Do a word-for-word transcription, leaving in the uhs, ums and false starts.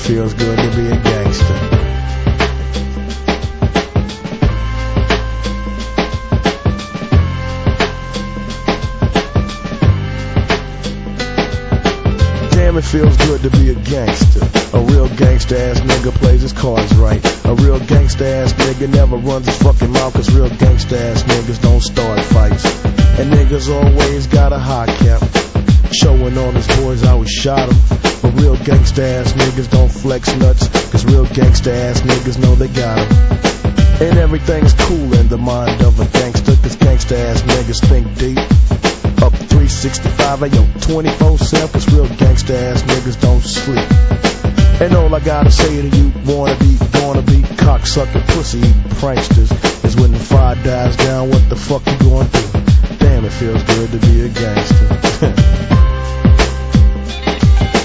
feels good to be a gangster. Damn, it feels good to be a gangster. A real gangster ass nigga plays his cards right. A real gangster ass nigga never runs his fucking mouth, cause real gangster ass niggas don't start fights. And niggas always got a high cap, showing all his boys how he shot him. But real gangsta ass niggas don't flex nuts, cause real gangsta ass niggas know they got him. And everything's cool in the mind of a gangster, cause gangsta ass niggas think deep. Up three sixty-five, ayo, twenty-four seven, cause real gangsta ass niggas don't sleep. And all I gotta say to you wanna be, gonna be cocksucking pussy eating pranksters is when the fire dies down, what the fuck you gonna do? Damn, it feels good to be a gangster.